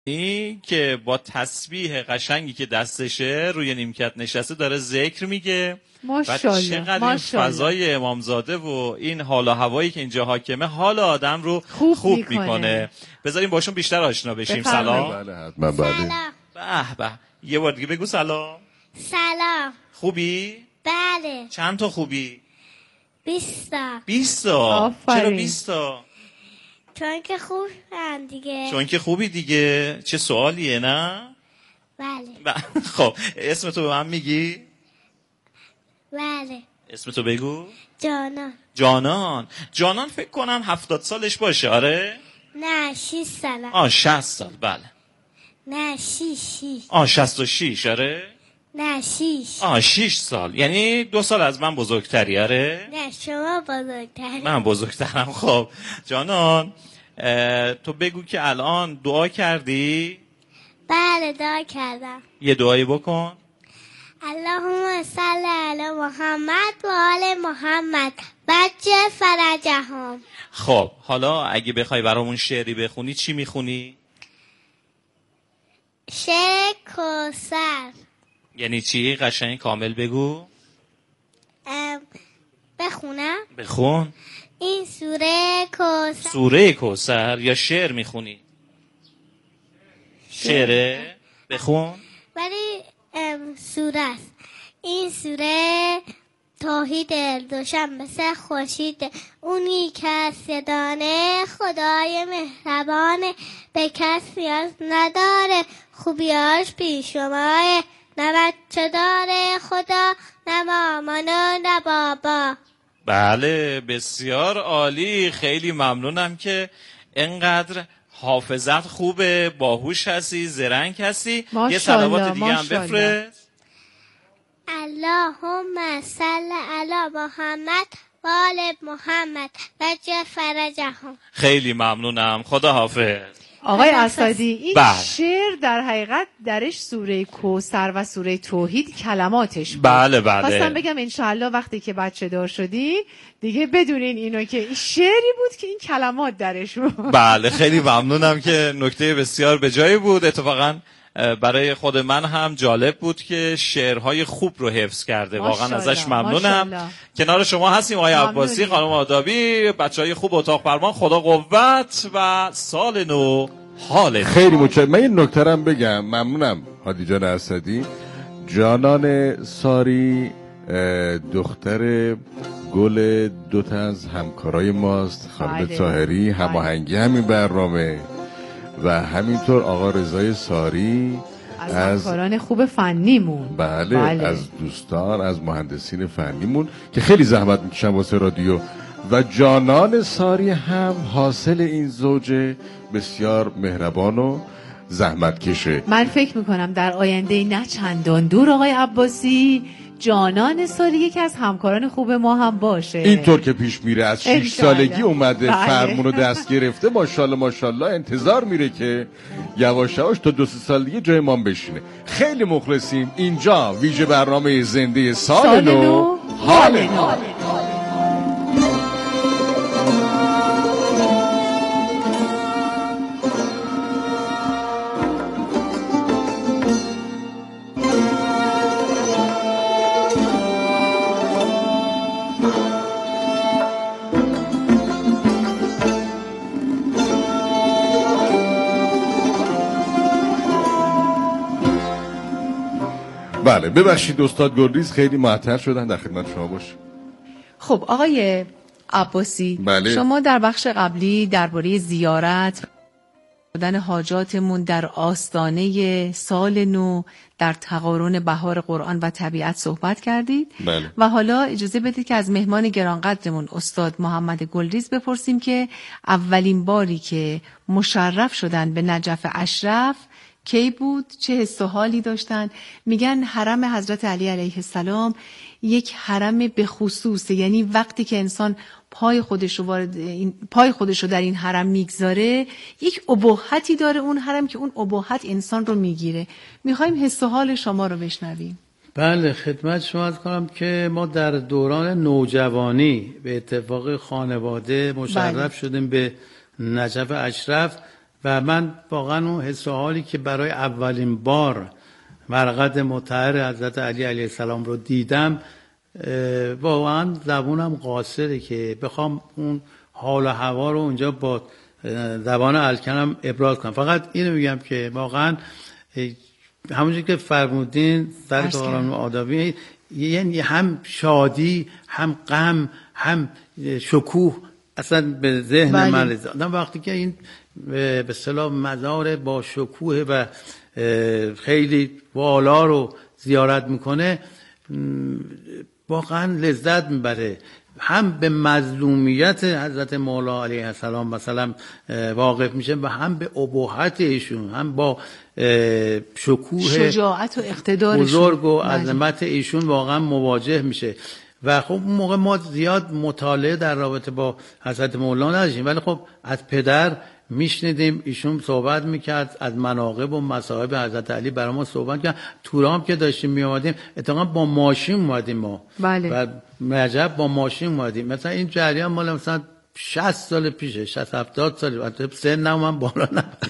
که با تسبیح قشنگی که دستشه روی نیمکت نشسته داره ذکر میگه. ماشاءالله. چقدر این فضای امامزاده و این حال و هوایی که اینجا حاکمه حال آدم رو خوب میکنه. بذاریم باشون بیشتر آشنا بشیم. سلام. بله حتما. بله. به به. یه بار دیگه بگو سلام. سلام. خوبی؟ بله. چند تا خوبی؟ 20 تا. 20 تا. چرا 20 تا؟ چون که خوبم دیگه. چون که خوبی دیگه. چه سوالیه نه؟ بله. خب اسم تو به من میگی؟ بله. اسم تو بگو. جانان فکر کنم 70 سالش باشه. آره؟ نه 6 سال. 60 سال. بله. نه 6. 66. آره؟ نه 6. 6 سال. یعنی 2 سال از من بزرگتری. آره؟ نه شما بزرگتری. من بزرگترم. خب جانان تو بگو که الان دعا کردی؟ بله دعا کردم. یه دعایی بکن. اللهم صل علی محمد و آل محمد بجل فرجهم. خب حالا اگه بخوای برامون شعری بخونی چی میخونی؟ شعر کوثر. یعنی چی؟ قشنگ کامل بگو. بخونم؟ بخون. این سوره کوثر. سوره کوثر یا شعر میخونی؟ شعره؟ بخون. ولی سوره است. این سوره توحید دوشنبه سه خورشید اونی که دانه خدای مهربانه به کس نیاز نداره خوبیاش پیشمایه نه بچه داره خدا نه مامان و نه بابا. بله بسیار عالی. خیلی ممنونم که اینقدر حافظت خوبه، باهوش هستی، زرنگ هستی. یه صلوات دیگه هم بفرست. اللهم صل علی محمد و آل محمد وجل فرجهم. خیلی ممنونم. خدا حافظ. آقای اسدی این شعر در حقیقت درش سوره کوثر و سوره توحید کلماتش بود. بله. خواستم بگم انشاءالله وقتی که بچه دار شدی دیگه بدونین اینو که این شعری بود که این کلمات درش بود. بله خیلی ممنونم که نکته بسیار به جایی بود. اتفاقا برای خود من هم جالب بود که شعرهای خوب رو حفظ کرده. واقعا ازش ممنونم. کنار شما هستیم آقای عباسی، خانم آدابی، بچهای خوب اتاق فرمان. خدا قوت و سال نو حالت. خیلی متشکرم. من این نکته رو بگم. ممنونم هادی جان اسدی. جانان ساری دختر گل دوتا از همکارای ماست، خانم طاهری، هماهنگی همین برنامه و همینطور آقا رضای ساری از همکاران خوب فنیمون. بله از دوستان، از مهندسین فنیمون که خیلی زحمت میکشن واسه رادیو. و جانان ساری هم حاصل این زوج بسیار مهربان و زحمت کشه. من فکر میکنم در آینده نه چندان دور آقای عباسی جانان ساری یکی از همکاران خوب ما هم باشه. اینطور که پیش میره از 6 سالگی اومده فرمون رو دست گرفته. ماشاءالله انتظار میره که یواش یواش تا 2-3 سال دیگه جای ما بشینه. خیلی مخلصیم. اینجا ویژه برنامه زنده سال نو حال نو. بله ببخشید استاد گلریز خیلی معطل شدن، در خدمت شما باش. خب آقای عباسی شما در بخش قبلی درباره زیارت دادن حاجاتمون در آستانه سال نو در تقارن بهار قرآن و طبیعت صحبت کردید. و حالا اجازه بدید که از مهمان گرانقدرمون استاد محمد گلریز بپرسیم که اولین باری که مشرف شدن به نجف اشرف کی بود؟ چه حس و حالی داشتن؟ میگن حرم حضرت علی علیه السلام یک حرم به خصوصه، یعنی وقتی که انسان پای خودش رو در این حرم میگذاره یک ابهتی داره اون حرم که اون ابهت انسان رو میگیره. میخوایم حس و حال شما رو بشنویم. بله خدمت شما عرض کنم که ما در دوران نوجوانی به اتفاق خانواده مشرف شدیم به نجف اشرف و من واقعا اون حس و حالی که برای اولین بار مرقد مطهر حضرت علی علیه السلام رو دیدم، واقعا زبونم قاصره که بخوام اون حال و هوا رو اونجا با زبان الکنم ابراز کنم. فقط اینو میگم که واقعا همونجور که فرمودین در کارم آدابی، یعنی هم شادی، هم غم، هم شکوه اصلا به ذهن من رسید. وقتی که این به اصطلاح مزار با شکوه و خیلی والا رو زیارت میکنه، واقعا لذت میبره. هم به مظلومیت حضرت مولا علیه السلام مثلا واقف میشه و هم به ابهت ایشون، هم با شکوه شجاعت و اقتدارشون بزرگ و عظمت ایشون واقعا مواجه میشه. و خب اون موقع ما زیاد مطالعه در رابطه با حضرت مولا نداشتیم، ولی خب از پدر میشنیدیم، ایشون صحبت میکرد از مناقب و مصائب حضرت علی برای ما صحبت کرد. تورام که داشتیم میامدیم اتفاقا با ماشین اومدیم ما. بله. و نجف با ماشین اومدیم. مثلا این جریان مال مثلا 60 سال پیشه، 60 70 سال. البته سنم من بالا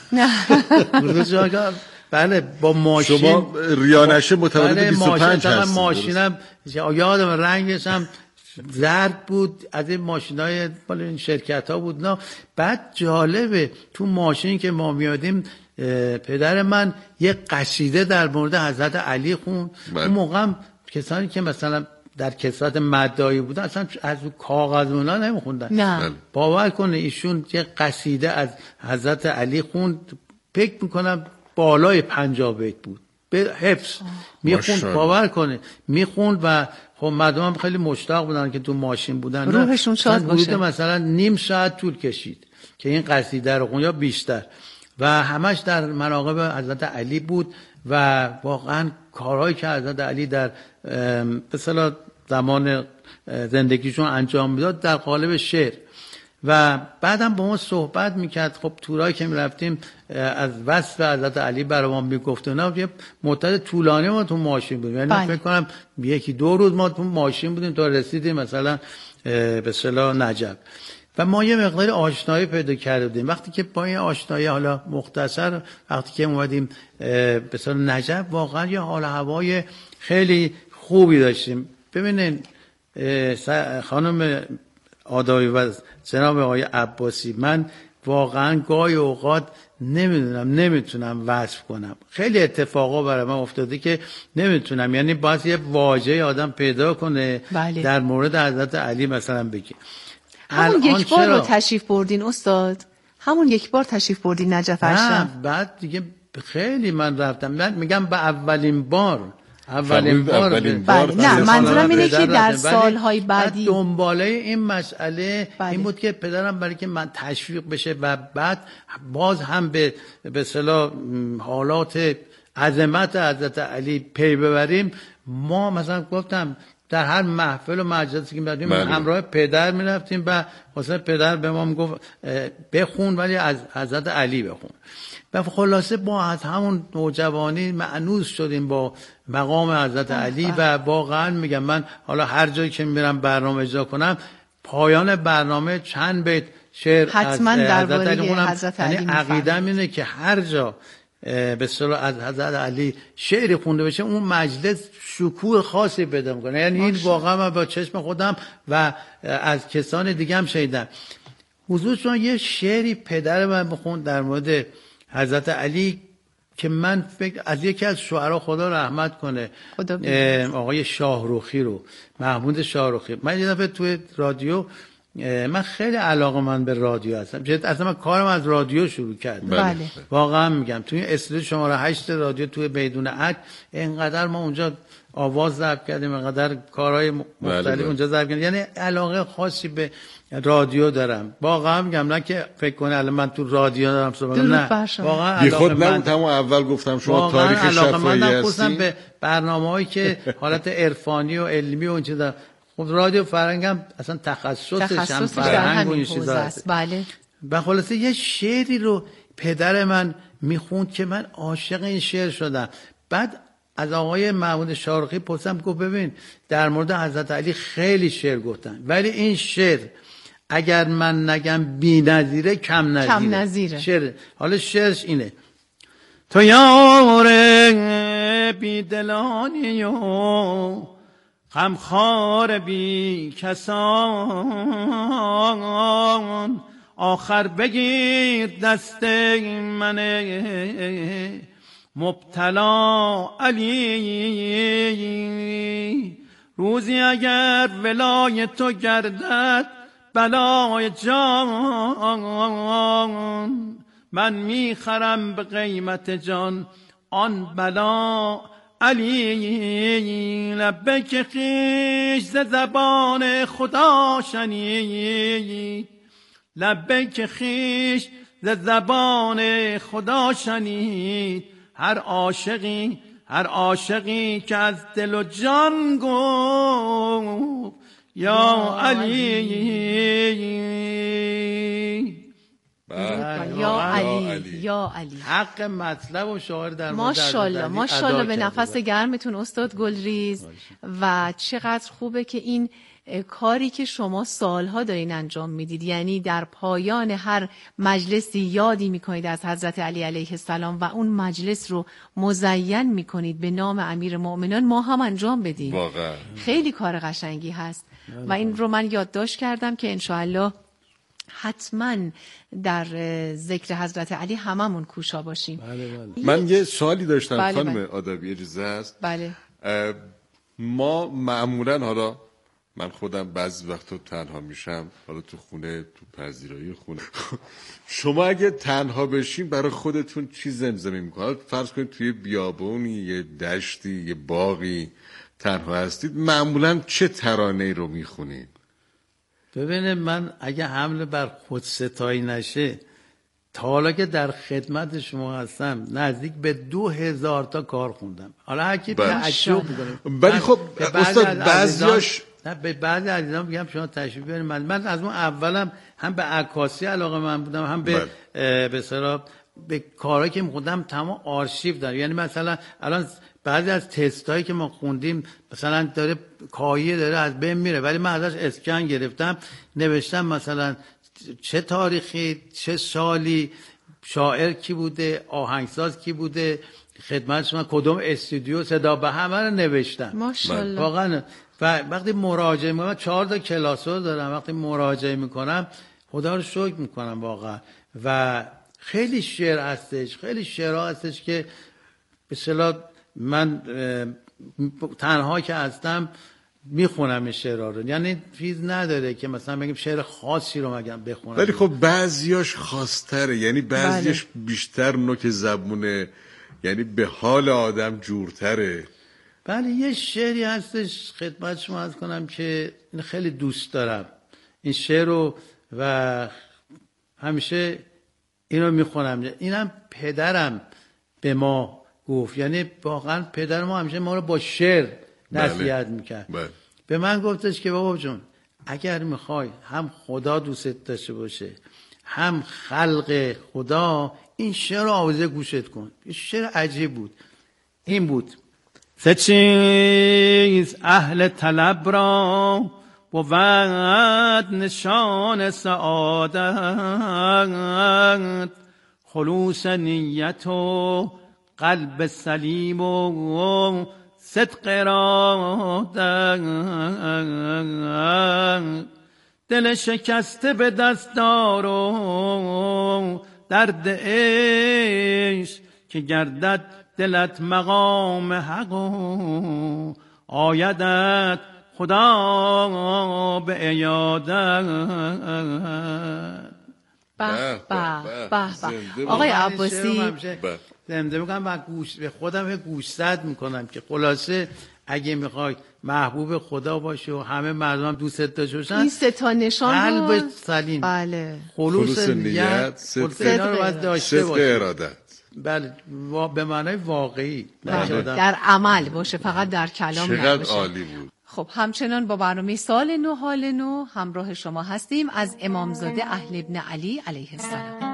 نه. بله با ماشین. شما ریانشه متولد 25 هستید. ماشینم یادم رنگش هم زرد بود، از این ماشینای مال این شرکت ها بود. نه بعد جالبه تو ماشین که ما میادیم پدر من یه قصیده در مورد حضرت علی خون. اون موقع کسانی که مثلا در کسرت مدعی بودن اصلا از کاغذ اونا نمیخوندن. نه باور کنه ایشون یه قصیده از حضرت علی خوند، فکر میکنم بالای 50 بیت بود به حفظ میخوند. باور کنه میخوند و خب مردم هم خیلی مشتاق بودن که تو ماشین بودن، روحشون شاد باشه. مثلا نیم ساعت طول کشید که این قصیده رو خوند یا بیشتر، و همش در مناقب حضرت علی بود و واقعا کارهایی که حضرت علی در مثلا زمان زندگیشون انجام میداد در قالب شعر. و بعدم با ما صحبت میکرد. خب تورایی که میرفتیم از وصف حضرت علی برای ما میگفت و نه، یه مدت طولانی ما تو ماشین بودیم، یعنی فکر کنم 1-2 روز ما تو ماشین بودیم تا رسیدیم مثلا به اصطلاح نجف. و ما یه مقدار آشنایی پیدا کردیم. وقتی که با این آشنایی حالا مختصر وقتی که اومدیم به اصطلاح نجف، واقعا یه حال هوای خیلی خوبی داشتیم. ببینین خانم آدایی و جناب آقای عباسی، من واقعا گاهی اوقات نمیتونم وصف کنم. خیلی اتفاقا برای من افتاده که نمیتونم، یعنی باید یه واژه آدم پیدا کنه بله. در مورد حضرت علی مثلا بگه. همون یک بار رو تشریف بردین استاد؟ همون یک بار تشریف بردین نجف اشرف؟ نه بعد دیگه خیلی من رفتم. من میگم به اولین بار بله. نه منظورم اینه که در سالهای بعدی دنباله این مسئله این بود که پدرم برای که من تشویق بشه و بعد باز هم به اصطلاح حالات عظمت حضرت علی پی ببریم. ما مثلا گفتم در هر محفل و مجلسی که می‌رفتیم همراه پدر می‌رفتیم و واسه پدر به ما میگفت بخون ولی از حضرت علی بخون. و خلاصه با از همون نوجوانی مأنوس شدیم با مقام حضرت علی و واقعا میگم من حالا هر جایی که میرم برنامه اجرا کنم پایان برنامه چند بیت شعر حتما درباره حضرت علی یعنی عقیده‌م اینه که هر جا به اصطلاح از حضرت علی شعری خونده بشه اون مجلس شکوه خاصی پیدا میکنه. یعنی این واقعا من با چشم خودم و از کسان دیگه هم شنیدم. حضورشون یه شعری پدر من بخوند در مورد حضرت علی که من فکر از یکی از شعرا خدا رحمت کنه آقای شاهرخی رو، محمود شاهرخی. من یه دفعه توی رادیو، من خیلی علاقه‌مند به رادیو هستم، اصلا من کارم از رادیو شروع کردم. بله. واقعا میگم توی استودیو شماره 8 رادیو توی میدون عد اینقدر ما اونجا آواز ضبط کردیم، اینقدر کارهای مختلف اونجا ضبط کردیم، یعنی علاقه خاصی به رادیو دارم. واقعا میگم نه که فکر کنه الان من تو رادیو دارم صحبت کنم، نه واقعا بی خود نبودم. اول گفتم شما تاریخ شفاهی هستی به برنامه‌هایی که حالت عرفانی و علمی و اون چیزا. خب رادیو فرهنگ هم اصلا تخصصش هم فرهنگ و این چیزا است. بله. و خلاصه یه شعری رو پدر من میخوند که من عاشق این شعر شدم. بعد از آقای محمود شاهرخی پرسیدم، گفت ببین در مورد حضرت علی خیلی شعر گفتن ولی این شعر اگر من نگم بی نظیره کم نظیره. شعر حالا شعرش اینه: تو یار بی دلانی و غمخوار بی کسان، آخر بگیر دست من مبتلا علی، روزی اگر ولای تو گردد بلای جان، من میخرم به قیمت جان آن بلا علی. لبیک خویش ز زبان خدا شنید، لبیک خویش ز زبان خدا شنید، هر عاشقی که از دل و جان گفت یا علی. یا علی حق مطلب و شاعر در ماشاءالله به نفس گرمتون استاد گلریز. و چقدر خوبه که این کاری که شما سالها دارین انجام میدید، یعنی در پایان هر مجلسی یادی میکنید از حضرت علی علیه السلام و اون مجلس رو مزین میکنید به نام امیر مؤمنان، ما هم انجام بدیم. واقعا خیلی کار قشنگی هست و این رو من یادداشت کردم که انشاءالله حتما در ذکر حضرت علی هممون کوشا باشیم. بله. من یه سوالی داشتم خانم آدابی، اجازه هست؟ بله. ما معمولا، حالا من خودم بعضی وقتا تنها میشم، حالا تو خونه، تو پذیرایی خونه شما اگه تنها بشین برای خودتون چی زمزمه میکنید؟ فرض کنید توی بیابونی، یه دشتی، یه باغی تنها هستید، معمولا چه ترانه‌ای رو میخونید؟ ببینید من اگه حمله بر خودستایی نشه، تا حالا که در خدمت شما هستم نزدیک به 2000 تا کار خوندم. حالا هر کی تعجب میکنه، ولی خب استاد بعضیاش نه، به بعضی عزیزان میگم شما تشریف بیارید. من از اون اولم هم به عکاسی علاقه من بودم، هم به اصطلاح به کارهایی که می‌خوندم تمام آرشیو دارم. یعنی مثلا الان بعضی از تستایی که ما خوندیم مثلا داره کاهیه داره از بین میره، ولی من ازش اسکن گرفتم نوشتم مثلا چه تاریخی، چه سالی، شاعر کی بوده، آهنگساز کی بوده، خدمت شما کدوم استودیو، صدا به همه رو نوشتم. ماشاءالله. واقعا. و وقتی مراجعه میکنم 4 تا کلاسو دارم، وقتی مراجعه میکنم خدا رو شکر میکنم واقعا. و خیلی شعر هستش، خیلی شعرها هستش که به اصطلاح من تنها که هستم میخونم این شعرها رو، یعنی چیز نداره که مثلا بگیم شعر خاصی رو مگم بخونم. ولی خب بعضیاش خاص‌تره، یعنی بعضیش بیشتر نوک زبونه، یعنی به حال آدم جورتره. بله یه شعری هستش خدمت شما عرض کنم که خیلی دوست دارم این شعر رو و همیشه اینو میخونم. اینم پدرم به ما گفت، یعنی واقعا پدر ما همیشه ما رو با شعر نصیحت میکرد. به من گفتش که بابا جون اگر میخوای هم خدا دوست داشته باشه هم خلق خدا، این شعر رو آوازه گوشت کن. این شعر عجیب بود. این بود: سه چیز اهل طلب را بود نشان سعادت، خلوص نیت و قلب سلیم و صدق ارادت، دل شکسته به دست دار و درد عشق که گردد دلت مقام حق و آیدت خدا به عیادت. به آقای عباسی زنده میکنم و به خودم گوشزد میکنم که خلاصه اگه میخوای محبوب خدا باشه و همه مردم هم دوست داشته باشن، این سه تا نشان قلب سلیم، بله، خلوص نیت، صدق رو باید داشته باشه، ارادت، بله به معنای واقعی، در عمل باشه، فقط در کلام نباشه. چقدر عالی بود. خب همچنان با برنامه سال نو حال نو همراه شما هستیم از امامزاده اهل ابن علی علیه السلام.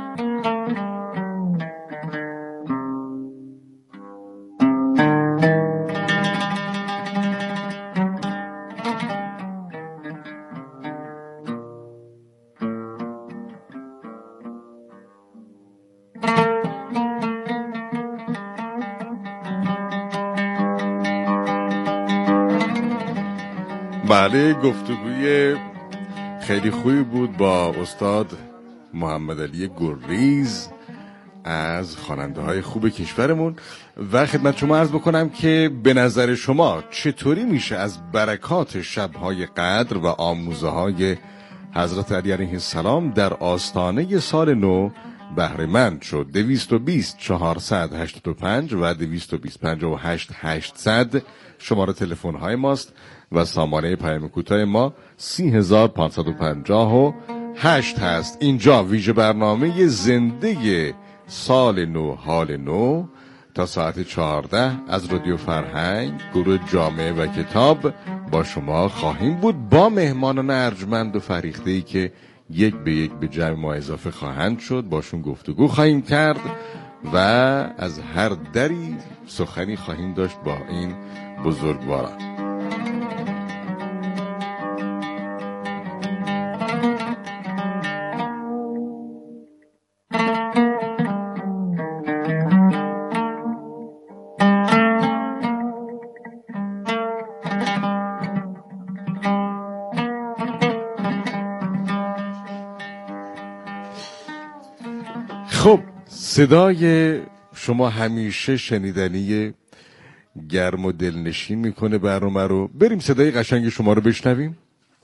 بله، گفتگوی خیلی خوبی بود با استاد محمد علی گریز از خواننده های خوب کشورمون و خدمت شما عرض بکنم که به نظر شما چطوری میشه از برکات شبهای قدر و آموزه های حضرت علی علیه السلام در آستانه سال نو بهره مند شد؟ 220 485 و 220 58 800 شماره تلفن های ماست و سامانه پیام کوتاه ما 30558 هست. اینجا ویژه برنامه زنده سال نو حال نو تا ساعت 14 از رادیو فرهنگ گروه جامعه و کتاب با شما خواهیم بود با مهمانان ارجمند و فریخته‌ای که یک به یک به جمع ما اضافه خواهند شد. باشون گفتگو خواهیم کرد و از هر دری سخنی خواهیم داشت با این بزرگواران. خب صدای شما همیشه شنیدنی، گرم و دلنشین میکنه برنامه رو. بریم صدای قشنگ شما رو بشنویم.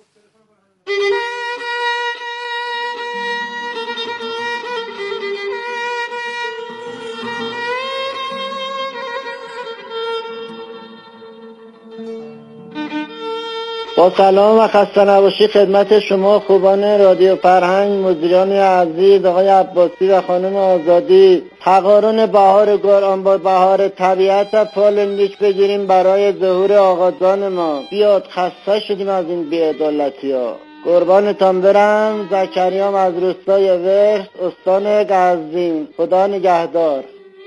با سلام و خسته نباشی خدمت شما خوبان رادیو فرهنگ، مدیران عزیز آقای عباسی و خانم آزادی. تقارن بهار گران با بهار طبیعت پالندیش بگیریم برای ظهور آقازان ما. بیاد، خسته شدیم از این بی‌عدالتی ها. قربانتان برم. زکریام از روستای ورس، استان قزوین. خدا نگهدار.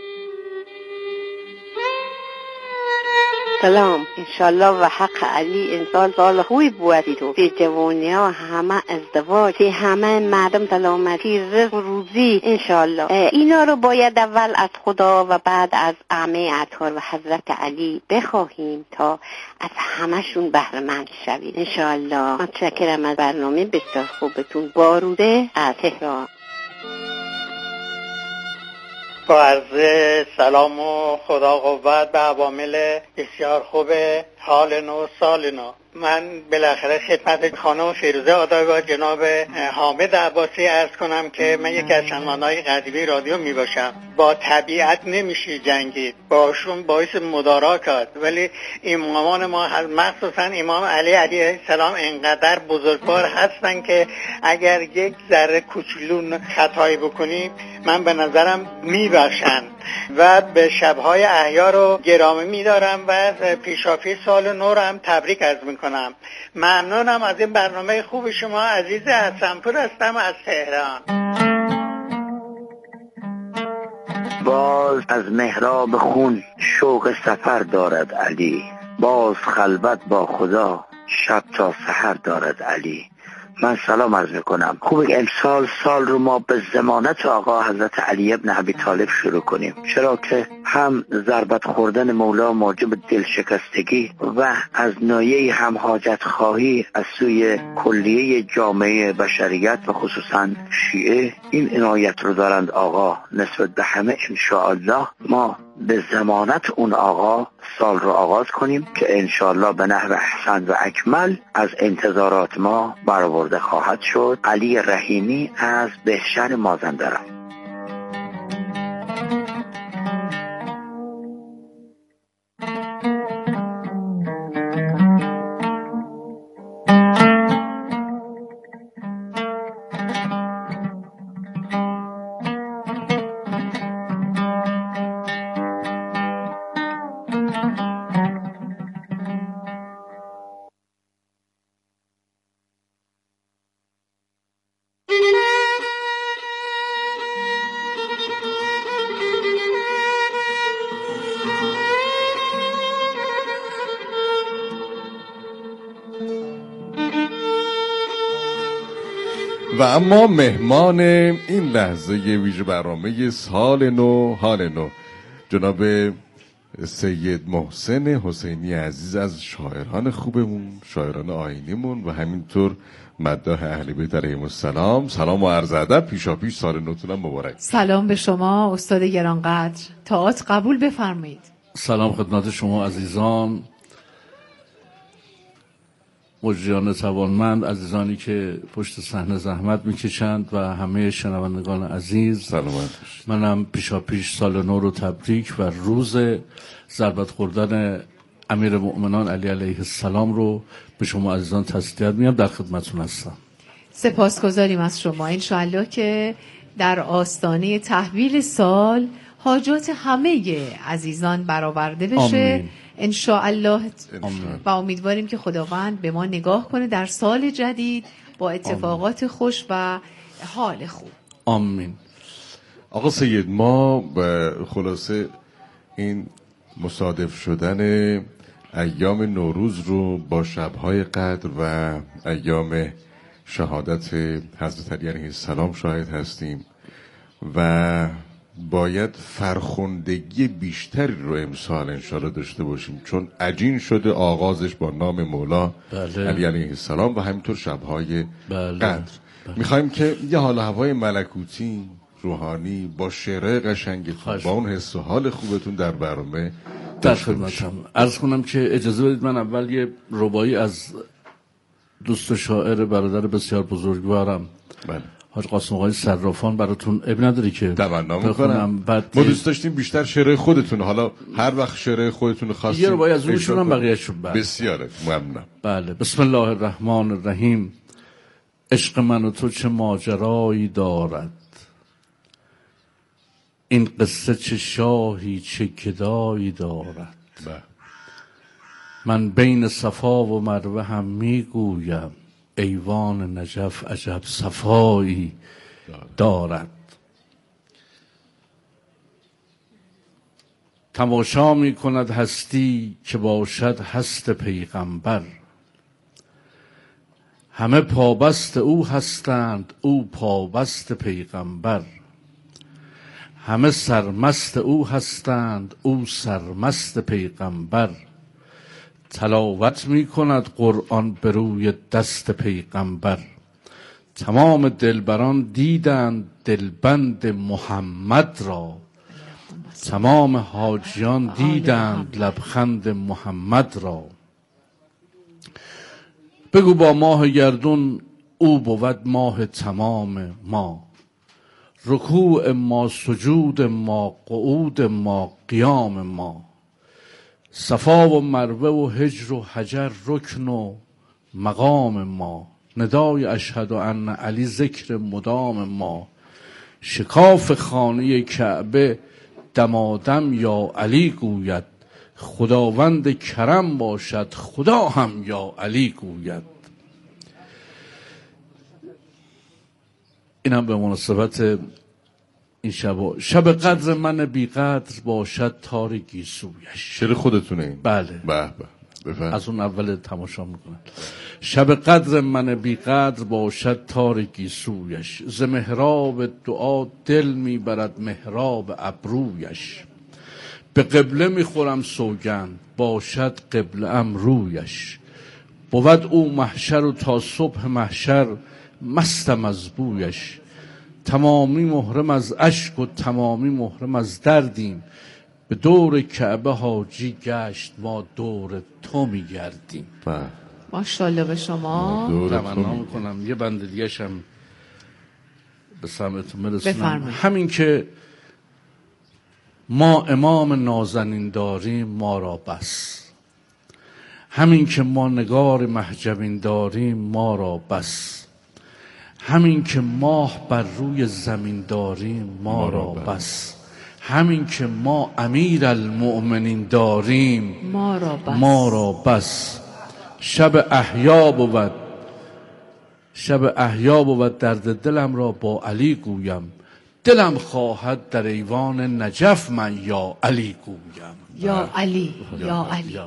سلام، انشالله و حق علی انسان سال خوبی بودید و به جوانی ها همه ازدواج، به همه مردم سلامتی، رزق و روزی انشالله. اینا رو باید اول از خدا و بعد از اعمه اطهار و حضرت علی بخواهیم تا از همشون بهره مند شوید انشالله. متشکرم از برنامه بسیار خوبتون. باروده از تهران. با عرض سلام و خدا قوت به عوامل بسیار خوب حال نو سال نو. من بالاخره خدمت خانم فیروزه آداگاه جناب حامد عباسی عرض کنم که من یکی از شنونده‌های قدیمی رادیو می باشم. با طبیعت نمیشه جنگید، باشون باعث مدارا کرد، ولی امامان ما مخصوصا امام علی علیه السلام انقدر بزرگوار هستن که اگر یک ذره کوچولو خطایی بکنیم من به نظرم میبخشن و به شبهای احیا رو گرامی میدارم و پیشاپی سال نو رو هم تبریک عرض میکنم. ممنونم از این برنامه خوب شما. عزیز حسنپور هستم از تهران. باز از محراب خون شوق سفر دارد علی، باز خلوت با خدا شب تا سحر دارد علی. من سلام عرض میکنم. خوبه امسال سال رو ما به ضمانت آقا حضرت علی ابن ابی طالب شروع کنیم، چرا که هم ضربت خوردن مولا موجب دلشکستگی و از نایه هم حاجت خواهی از سوی کلیه جامعه بشریت و خصوصا شیعه این عنایت رو دارند آقا نسبت به همه. انشاءالله ما به ضمانت اون آقا سال رو آغاز کنیم که انشاءالله به نحو احسن و اکمل از انتظارات ما برآورده خواهد شد. علی رحیمی از بهشهر مازندران. و اما مهمان این لحظه ویژه برنامه سال نو حال نو جناب سید محسن حسینی عزیز از شاعران خوبمون، شاعران آیینیمون و همینطور مداح اهل بیت علیهم السلام. سلام و عرض ادب، پیشاپیش سال نوتونم مبارک. سلام به شما استاد گرانقدر، تئاتر قبول بفرمایید. سلام خدمت شما عزیزان، مجریان توانمند، عزیزانی که پشت صحنه زحمت میکشند و همه شنوندگان عزیز. سلامت. منم پیشاپیش سال نو رو تبریک و روز ضربت خوردن امیرالمؤمنین علی علیه السلام رو به شما عزیزان تسلیت میگم، در خدمتتون هستم. سپاسگزاریم از شما. انشاءالله که در آستانه تحویل سال حاجات همه عزیزان برآورده بشه. انشاءالله و امیدواریم که خداوند به ما نگاه کنه در سال جدید با اتفاقات خوش و حال خوب. آمین. آقا سید، ما خلاصه این مصادف شدن ایام نوروز رو با شب‌های قدر و ایام شهادت حضرت علی علیه السلام شاهد هستیم و باید فرخندگی بیشتری رو امسال انشاءالله داشته باشیم، چون عجین شده آغازش با نام مولا علی علیه السلام و همینطور شب‌های قدر. میخوایم که یه حال هوای ملکوتی روحانی با شعر قشنگتون با اون حس و حال خوبتون در برنامه در خدمتم. عرض کنم که اجازه بدید من اول یه ربایی از دوست شاعر برادر بسیار بزرگوارم حاج قاسم آقای صرافان براتون ابی نداری که تمنا میکنم. ما دوست داشتیم بیشتر شعر خودتون، حالا هر وقت شعر خودتون خواستیم یه ربایی از اونشون هم بقیه‌شون. بسیاره ممنونم. بله. بسم الله الرحمن الرحیم. عشق من و تو چه ماجرایی دارد، این قصه چه شاهی چه گدایی دارد. من بین صفا و مروه هم میگویم، ایوان نجف عجب صفایی دارد. تماشا می کند هستی که باشد هست پیغمبر، همه پابست او هستند او پابست پیغمبر، همه سرمست او هستند او سرمست پیغمبر. تلاوت می کند قرآن بر روی دست پیغمبر، تمام دلبران دیدند دلبند محمد را، تمام حاجیان دیدند لبخند محمد را. بگو با ماه گردون او بود ماه تمام ما، رکوع ما سجود ما قعود ما قیام ما، صفا و مروه و هجر و حجر رکن و مقام ما، ندای اشهد ان علی ذکر مدام ما، شکاف خانه کعبه دمادم یا علی گوید، خداوند کرم باشد خدا هم یا علی گوید. این هم به مناسبت این شب قدر من بی قدر باشد تار گیسویش. شعر خودتونه این؟ بله. به از اون اول تماشا میکنن. شب قدر من بی قدر باشد تار گیسویش، ز محراب دعا دل میبرد محراب ابرویش، به قبله میخورم سوگند باشد قبله ام رویش، بود او محشر و تا صبح محشر مستم از بویش، تمامی محرم از اشک و تمامی محرم از دردیم، به دور کعبه حاجی گشت ما دور تو میگردیم. ماشاءالله به شما. تمنا میکنم یه بند دیگه‌ش هم به سمعتون برسونم. همین که ما امام نازنین داریم ما را بس، همین که ما نگار محجبین داریم ما را بس، همین که ماه بر روی زمین داریم ما را بس، همین که ما امیر المؤمنین داریم ما را بس. شب احیا بود درد دلم را با علی گویم، دلم خواهد در ایوان نجف من یا علی گویم. یا علی یا علی.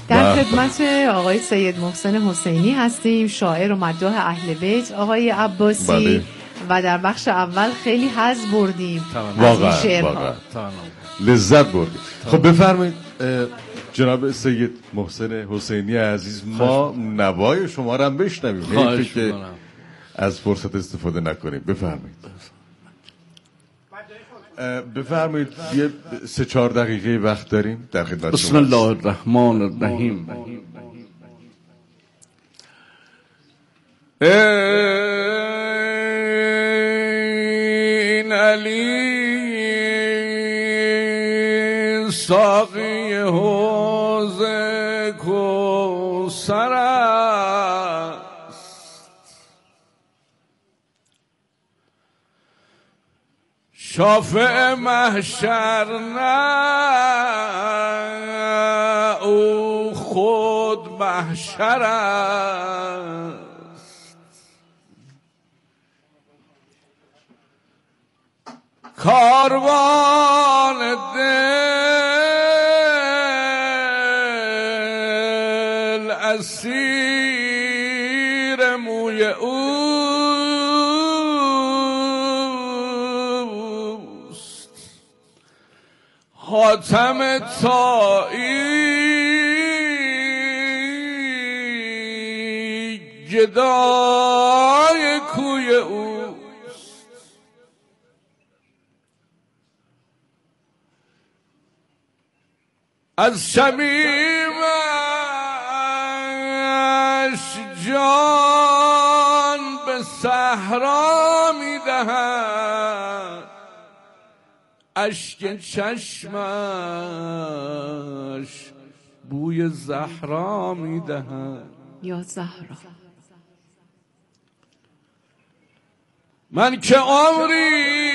در خدمت آقای سید محسن حسینی هستیم، شاعر و مداح اهل بیت آقای عباسی. بله. و در بخش اول خیلی حظ بردیم واقعا لذت بردیم. خب بفرمایید جناب سید محسن حسینی عزیز، ما نوای شما رو هم بشنویم، حیفه که از فرصت استفاده نکنیم. بفرمایید یه 3-4 دقیقه وقت داریم در خدمت شما. بسم الله الرحمن الرحیم. این علی ساقی حوض کوثر است، شافع محشر نه او خود محشر است. کاروان دل اسیر موی اوست، حاتم طایی گدای کوی او. از شمیمش جان به صحرا می‌دهد، اشک چشمش بوی زهرا می‌دهد. یا زهرا من که عمری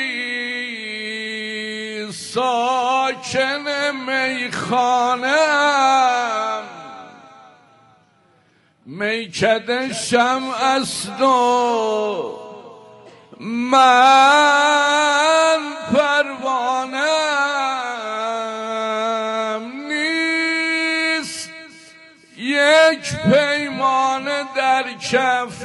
ساکن میخانه‌ام، میکده شمع است و من پروانه‌ام، نیست یک پیمانه در کف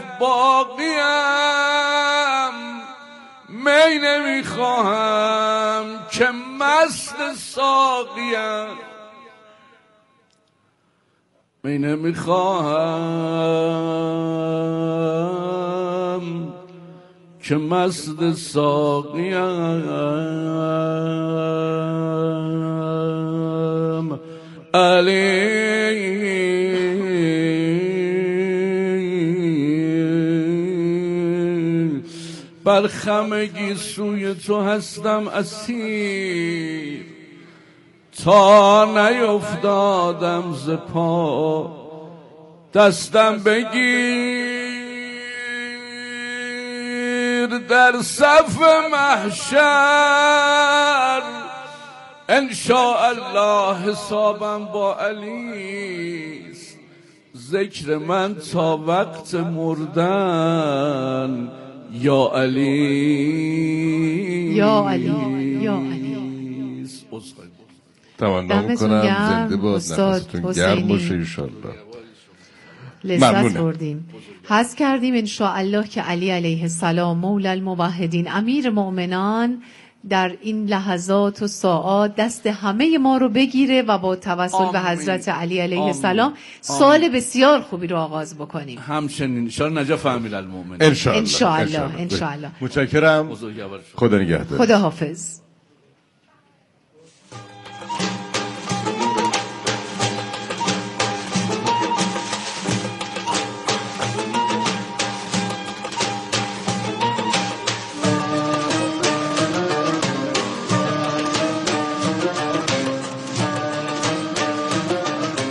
باقیم، می نمیخواهم که مست ساقیم، می نمیخواهم که مست ساقیم. علی بر خمگی سوی تو هستم اسیر، تا نیفتادم ز پا دستم بگیر در صف محشر، انشاءالله حسابم با علیست، ذکر من تا وقت مردن یا علی یا علی یا علی. تمنا کنم زنده باد، نفستون گرم باشه انشالله. لذت بردیم، حس کردیم انشاءالله که علی علیه السلام مولا الموحدین امیر مؤمنان در این لحظات و ساعات دست همه ما رو بگیره و با توسل به حضرت علی علیه السلام سال بسیار خوبی رو آغاز بکنیم. همچنین انشاءالله نجف امیر المؤمنین. انشاءالله. انشاءالله. متشکرم. خدا نگهدار. خدا حافظ.